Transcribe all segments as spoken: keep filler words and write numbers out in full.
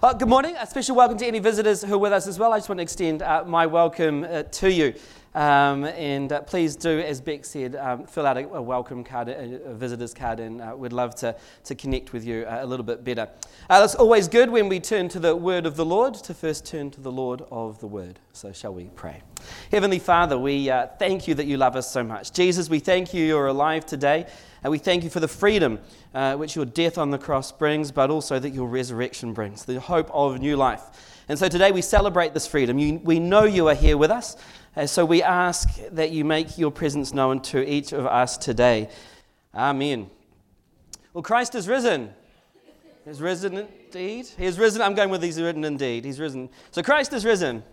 Well, good morning. A special welcome to any visitors who are with us as well. I just want to extend uh, my welcome uh, to you. Um, and uh, please do, as Beck said, um, fill out a, a welcome card, a, a visitor's card, and uh, we'd love to, to connect with you uh, a little bit better. Uh, it's always good when we turn to the word of the Lord to first turn to the Lord of the word. So shall we pray? Heavenly Father, we uh, thank you that you love us so much. Jesus, we thank you you're alive today. And we thank you for the freedom uh, which your death on the cross brings, but also that your resurrection brings, the hope of new life. And so today we celebrate this freedom. You, we know you are here with us, and so we ask that you make your presence known to each of us today. Amen. Well, Christ is risen. He's risen indeed. He is risen. I'm going with he's risen indeed. He's risen. So Christ is risen.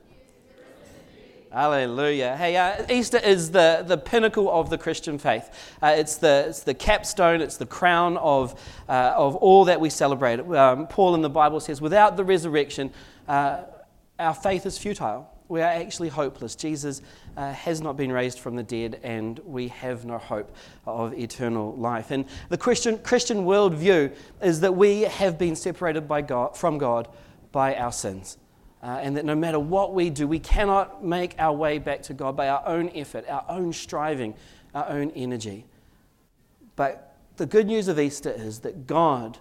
Hallelujah. Hey, uh, Easter is the, the pinnacle of the Christian faith. Uh, it's the it's the capstone, it's the crown of uh, of all that we celebrate. Um, Paul in the Bible says, without the resurrection, uh, our faith is futile. We are actually hopeless. Jesus uh, has not been raised from the dead, and we have no hope of eternal life. And the Christian Christian worldview is that we have been separated by God from God by our sins. Uh, and that no matter what we do, we cannot make our way back to God by our own effort, our own striving, our own energy. But the good news of Easter is that God,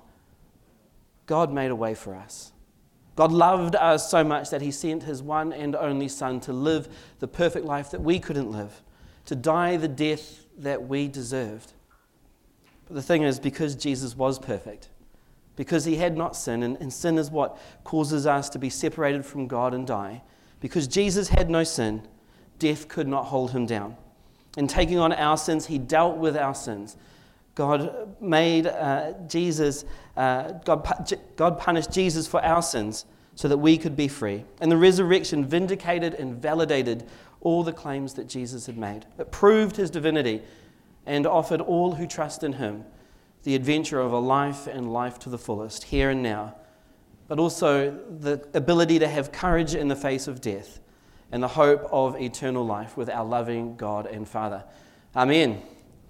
God made a way for us. God loved us so much that he sent his one and only Son to live the perfect life that we couldn't live, to die the death that we deserved. But the thing is, because Jesus was perfect, because he had not sinned, and, and sin is what causes us to be separated from God and die. Because Jesus had no sin, death could not hold him down. In taking on our sins, he dealt with our sins. God made uh, Jesus, uh, God, God punished Jesus for our sins so that we could be free. And the resurrection vindicated and validated all the claims that Jesus had made. It proved his divinity and offered all who trust in him the adventure of a life and life to the fullest, here and now, but also the ability to have courage in the face of death and the hope of eternal life with our loving God and Father. Amen.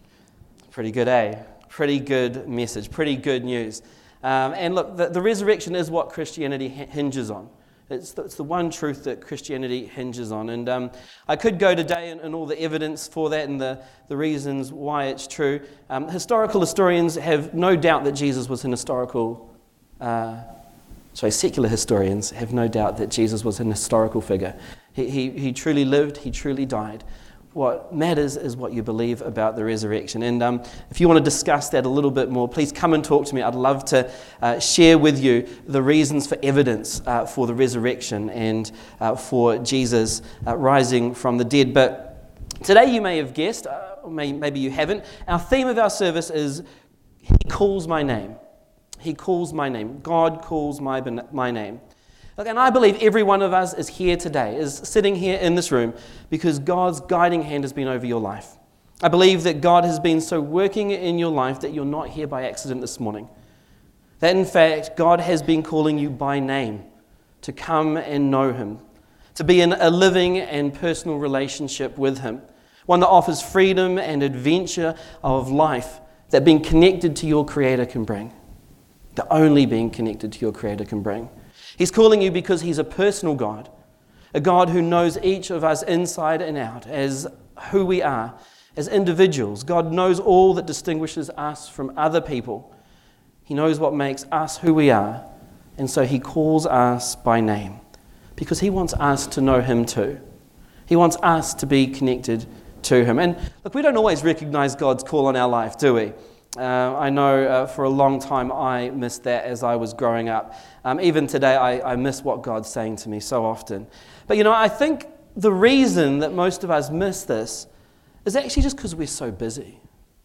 Pretty good, eh? Pretty good message, pretty good news. Um, and look, the, the resurrection is what Christianity hinges on. It's the, it's the one truth that Christianity hinges on. And um, I could go today and, and all the evidence for that and the, the reasons why it's true. Um, historical historians have no doubt that Jesus was an historical, uh, sorry, secular historians have no doubt that Jesus was an historical figure. He, he, he truly lived, he truly died. What matters is what you believe about the resurrection. And um, if you want to discuss that a little bit more, please come and talk to me. I'd love to uh, share with you the reasons for evidence uh, for the resurrection and uh, for Jesus uh, rising from the dead. But today you may have guessed, uh, or may, maybe you haven't, our theme of our service is He calls my name. He calls my name. God calls my, my name. Look, and I believe every one of us is here today, is sitting here in this room because God's guiding hand has been over your life. I believe that God has been so working in your life that you're not here by accident this morning. That in fact, God has been calling you by name to come and know Him, to be in a living and personal relationship with Him, one that offers freedom and adventure of life that being connected to your Creator can bring, that only being connected to your Creator can bring. He's calling you because He's a personal God, a God who knows each of us inside and out as who we are, as individuals. God knows all that distinguishes us from other people. He knows what makes us who we are, and so He calls us by name because He wants us to know Him too. He wants us to be connected to Him. And look, we don't always recognize God's call on our life, do we? Uh, I know uh, for a long time I missed that as I was growing up. Um, even today I, I miss what God's saying to me so often. But you know, I think the reason that most of us miss this is actually just because we're so busy.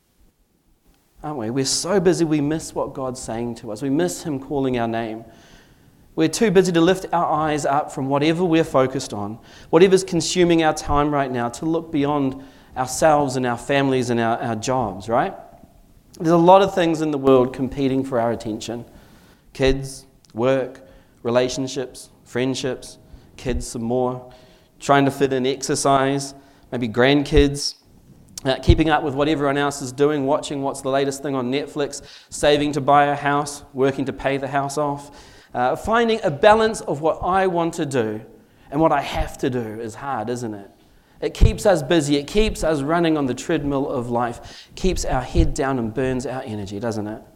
Aren't we? We're so busy we miss what God's saying to us. We miss Him calling our name. We're too busy to lift our eyes up from whatever we're focused on, whatever's consuming our time right now, to look beyond ourselves and our families and our, our jobs, right? There's a lot of things in the world competing for our attention. Kids, work, relationships, friendships, kids some more, trying to fit in exercise, maybe grandkids, uh, keeping up with what everyone else is doing, watching what's the latest thing on Netflix, saving to buy a house, working to pay the house off, Uh, finding a balance of what I want to do and what I have to do is hard, isn't it? It keeps us busy. It keeps us running on the treadmill of life. Keeps our head down and burns our energy, doesn't it?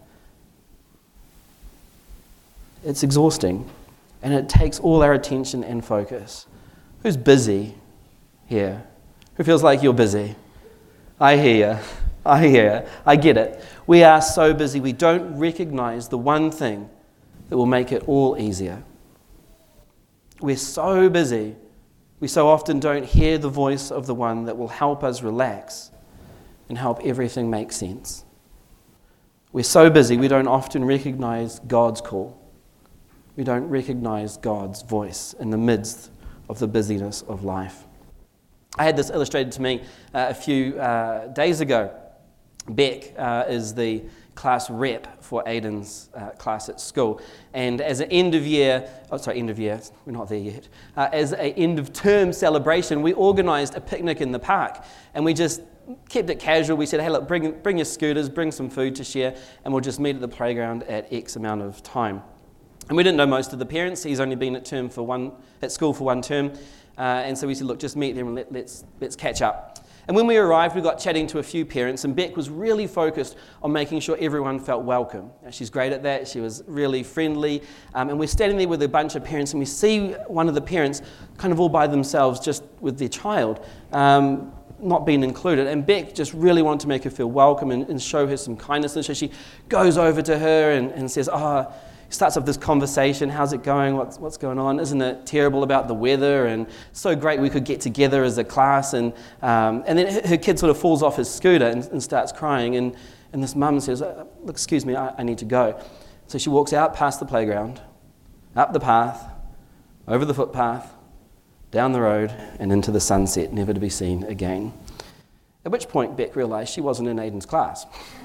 It's exhausting, and it takes all our attention and focus. Who's busy here? Who feels like you're busy? I hear you. I hear you. I get it. We are so busy, we don't recognize the one thing that will make it all easier. We're so busy, we so often don't hear the voice of the one that will help us relax and help everything make sense. We're so busy, we don't often recognize God's call. We don't recognize God's voice in the midst of the busyness of life. I had this illustrated to me uh, a few uh, days ago. Beck uh, is the class rep for Aiden's uh, class at school, and as an end of year, oh sorry, end of year, we're not there yet, uh, as an end of term celebration, we organised a picnic in the park, and we just kept it casual. We said, hey look, bring, bring your scooters, bring some food to share, and we'll just meet at the playground at X amount of time. And we didn't know most of the parents. He's only been at term for one at school for one term, uh, and so we said, look, just meet them and let, let's let's catch up. And when we arrived, we got chatting to a few parents, and Beck was really focused on making sure everyone felt welcome. Now, she's great at that. She was really friendly, um, and we're standing there with a bunch of parents, and we see one of the parents kind of all by themselves, just with their child, um, not being included. And Beck just really wanted to make her feel welcome and, and show her some kindness, and so she goes over to her and, and says, oh, starts off this conversation, how's it going, what's what's going on, isn't it terrible about the weather, and so great we could get together as a class, and um, and then her kid sort of falls off his scooter and, and starts crying, and, and this mum says, look, excuse me, I, I need to go. So she walks out past the playground, up the path, over the footpath, down the road, and into the sunset, never to be seen again. At which point Beck realised she wasn't in Aiden's class.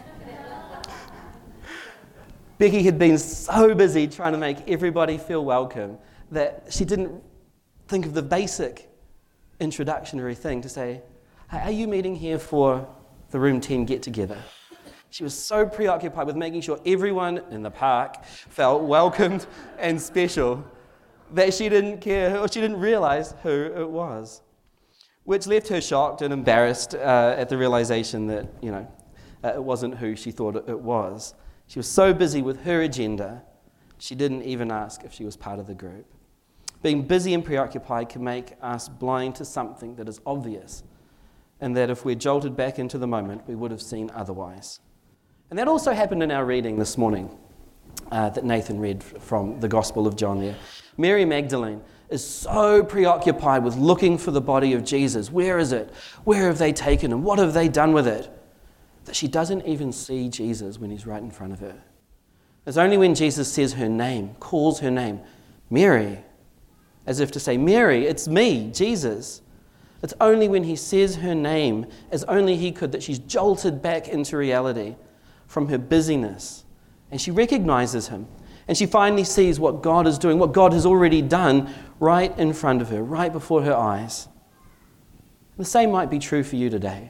Becky had been so busy trying to make everybody feel welcome that she didn't think of the basic introductionary thing to say, hey, are you meeting here for the Room ten get-together? She was so preoccupied with making sure everyone in the park felt welcomed and special that she didn't care, or she didn't realise who it was, which left her shocked and embarrassed uh, at the realisation that, you know, uh, it wasn't who she thought it was. She was so busy with her agenda, she didn't even ask if she was part of the group. Being busy and preoccupied can make us blind to something that is obvious, and that if we're jolted back into the moment, we would have seen otherwise. And that also happened in our reading this morning uh, that Nathan read from the Gospel of John there. Mary Magdalene is so preoccupied with looking for the body of Jesus. Where is it? Where have they taken him? What have they done with it? That she doesn't even see Jesus when he's right in front of her. It's only when Jesus says her name, calls her name, Mary, as if to say, Mary, it's me, Jesus. It's only when he says her name, as only he could, that she's jolted back into reality from her busyness. And she recognizes him. And she finally sees what God is doing, what God has already done right in front of her, right before her eyes. The same might be true for you today.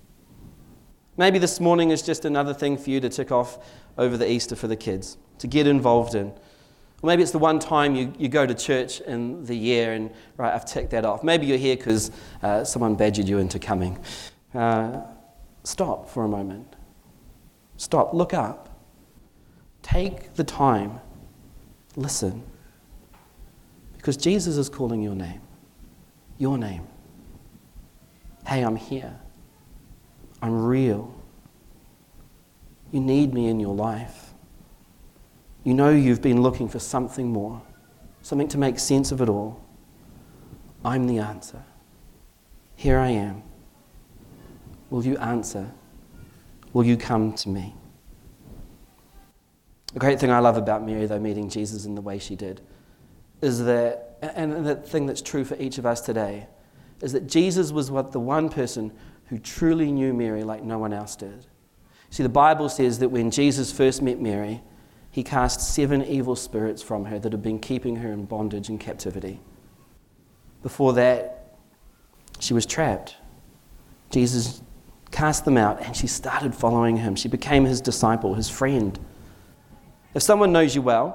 Maybe this morning is just another thing for you to tick off over the Easter for the kids, to get involved in. Or maybe it's the one time you, you go to church in the year and, right, I've ticked that off. Maybe you're here because uh, someone badgered you into coming. Uh, stop for a moment. Stop, look up. Take the time. Listen. Because Jesus is calling your name. Your name. Hey, I'm here. I'm real. You need me in your life. You know you've been looking for something more, something to make sense of it all. I'm the answer. Here I am. Will you answer? Will you come to me? The great thing I love about Mary, though, meeting Jesus in the way she did, is that, and the thing that's true for each of us today, is that Jesus was what the one person who truly knew Mary like no one else did. See, the Bible says that when Jesus first met Mary, he cast seven evil spirits from her that had been keeping her in bondage and captivity. Before that, she was trapped. Jesus cast them out, and she started following him. She became his disciple, his friend. If someone knows you well,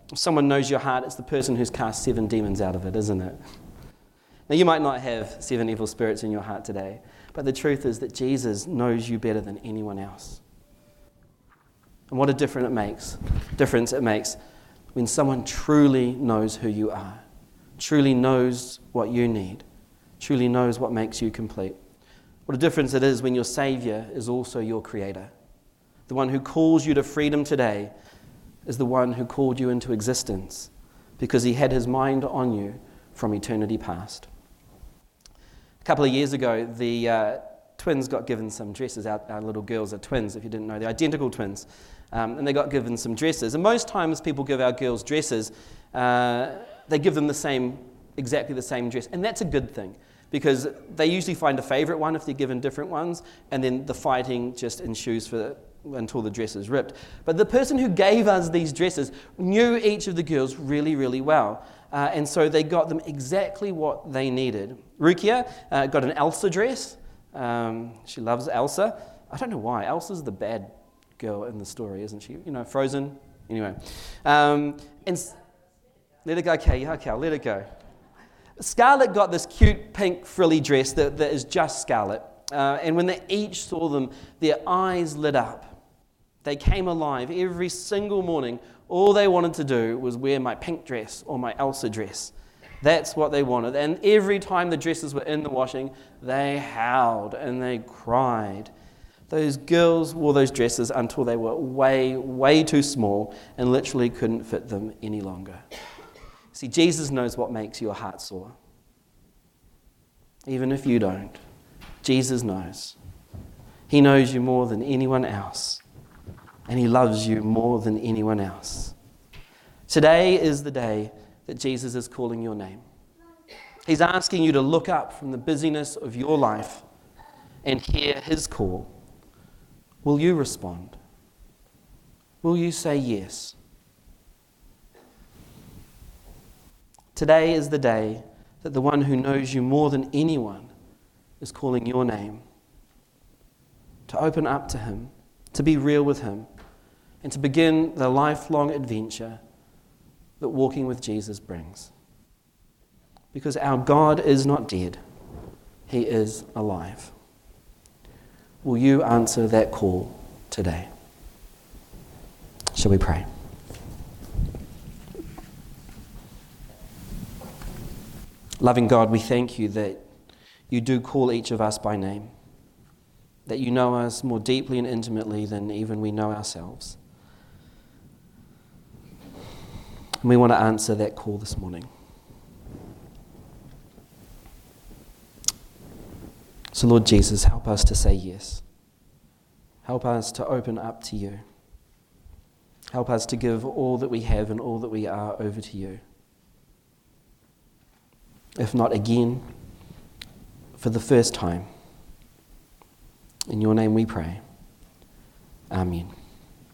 If someone knows your heart, it's the person who's cast seven demons out of it, isn't it? Now, you might not have seven evil spirits in your heart today, but the truth is that Jesus knows you better than anyone else. And what a difference it makes, difference it makes when someone truly knows who you are, truly knows what you need, truly knows what makes you complete. What a difference it is when your Savior is also your Creator. The one who calls you to freedom today is the one who called you into existence because he had his mind on you from eternity past. A couple of years ago, the uh, twins got given some dresses. Our, our little girls are twins, if you didn't know. They're identical twins. Um, and they got given some dresses. And most times people give our girls dresses, uh, they give them the same, exactly the same dress. And that's a good thing, because they usually find a favourite one if they're given different ones, and then the fighting just ensues for until the dress is ripped. But the person who gave us these dresses knew each of the girls really, really well. Uh, and so they got them exactly what they needed. Rukia uh, got an Elsa dress. Um, she loves Elsa. I don't know why. Elsa's the bad girl in the story, isn't she? You know, Frozen. Anyway. Um, and s- let it go. Okay, okay, I'll let it go. Scarlett got this cute pink frilly dress that, that is just Scarlett. Uh, and when they each saw them, their eyes lit up. They came alive every single morning. All they wanted to do was wear my pink dress or my Elsa dress. That's what they wanted. And every time the dresses were in the washing, they howled and they cried. Those girls wore those dresses until they were way, way too small and literally couldn't fit them any longer. See, Jesus knows what makes your heart sore. Even if you don't, Jesus knows. He knows you more than anyone else. And he loves you more than anyone else. Today is the day that Jesus is calling your name. He's asking you to look up from the busyness of your life and hear his call. Will you respond? Will you say yes? Today is the day that the one who knows you more than anyone is calling your name. To open up to him, to be real with him, and to begin the lifelong adventure that walking with Jesus brings. Because our God is not dead, he is alive. Will you answer that call today? Shall we pray? Loving God, we thank you that you do call each of us by name, that you know us more deeply and intimately than even we know ourselves. And we want to answer that call this morning. So Lord Jesus, help us to say yes. Help us to open up to you. Help us to give all that we have and all that we are over to you. If not again, for the first time. In your name we pray. Amen.